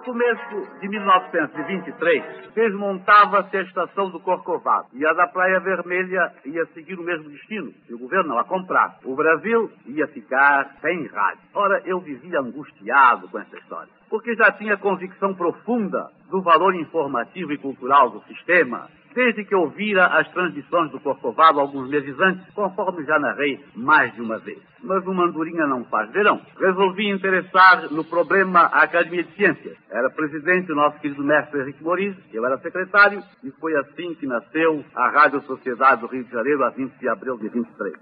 começo de 1923, desmontava-se a estação do Corcovado e a da Praia Vermelha ia seguir o mesmo destino, e o governo não a comprar. O Brasil ia ficar sem rádio. Ora, eu vivia angustiado com essa história, porque já tinha convicção profunda do valor informativo e cultural do sistema, desde que ouvira as transmissões do Corcovado alguns meses antes, conforme já narrei mais de uma vez. Mas uma andorinha não faz verão. Resolvi interessar no problema a Academia de Ciências. Era presidente o nosso querido mestre Henrique Moris, eu era secretário, e foi assim que nasceu a Rádio Sociedade do Rio de Janeiro, a 20 de abril de 23.